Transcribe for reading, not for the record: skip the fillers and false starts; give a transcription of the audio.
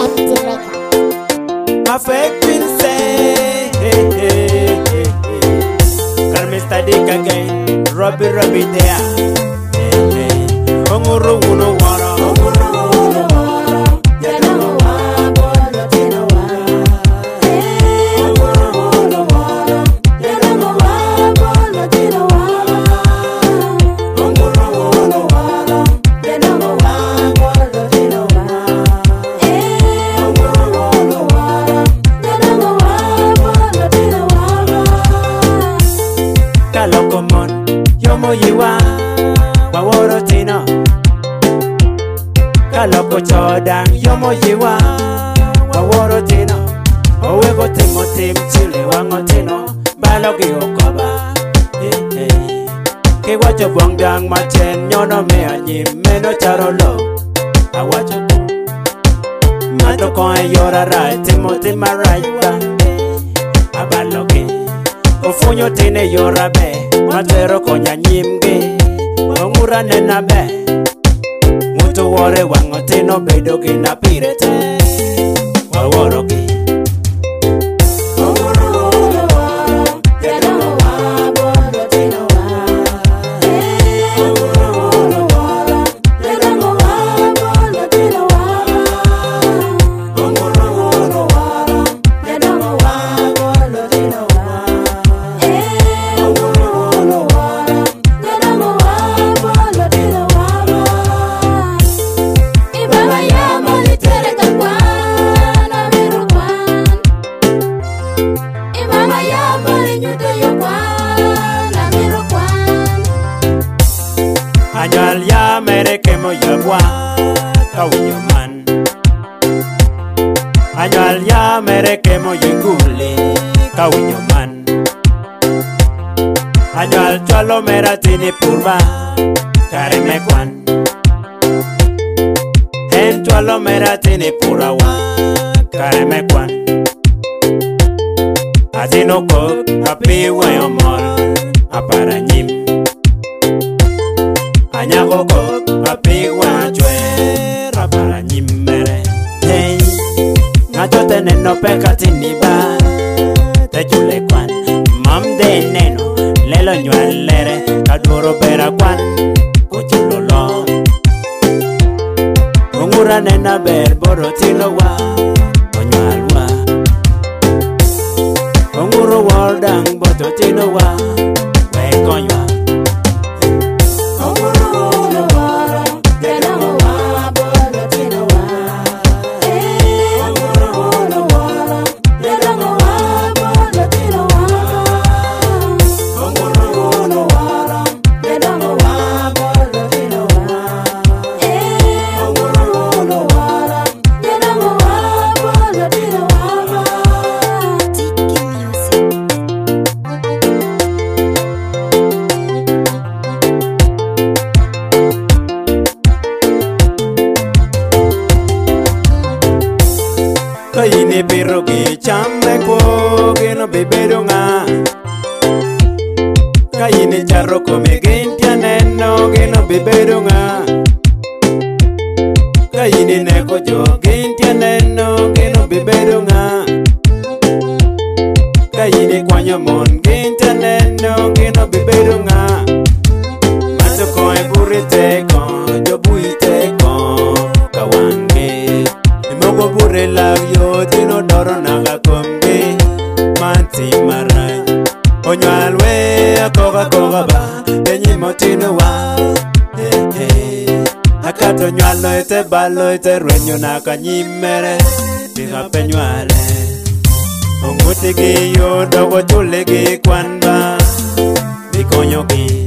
empty record. My fake queen say, hey, hey, hey, hey. Call Mr. Dick again, Robbie there. Hey, hey. Onguru uno wara, onguru uno wara. Yadamo wa, bolo tino wa. Onguru uno wara. Yadamo wa, bolo tino wa. Onguru uno wara. Yadamo wa, bolo tino wa. Onguru uno wara. Yadamo wa, bolo tino wa. Kalokomon, yomo yiwa, waworo tino. Kaloko chodang, yomo yiwa, waworo tino. Owego timo tim chile wango tino, balogi okoba. Kiwacho bongdang machen, nyono me anyim, meno charolo. Awacho mato koe yora rai, timo tima rai bang. Abalogi, ofunyo tine yora be, matero konya nyimgi. Ongura nena be, mutu wore wango tino bedo gina pirete. Waworo gi Anyal ya mere kemo yagwa kawinyo man. Anyal ya mere kemo yinguli kawinyo man. Anyal chalo mera tini purba kare mekwan. En chalo mera tini purawa kare mekwan. Atino kok api wayo mol apara nyim. Anyako kok api wachwe rapara nyimere. Hey, ngacho teneno peka tiniba te chule kwan. Mam de neno lelo nyualere kaduro pera kwan kuchulo lo. Ungura nena ber boro tino wa onyalwa. Unguru waldang boto tino wa we konywa. Kaine pero que chame ko que no bebedo nga. Kaine charro come gentia neno que no bebedo nga. Kaine neko jo gentia neno que no bebedo nga. Kaine kwanyo mon gentia neno que no bebedo nga. Mato ko e burite kon jo buite kon kawange. Mogo bure lagyo tino doro naga kombe manti marai. Onyalwe akoga koga ba denyi motino wa. Akato nyalo ete balo ete renyo naka nyimere biga penywale. Onguti gi yo dogo chule gi kwanba bikonyo gi.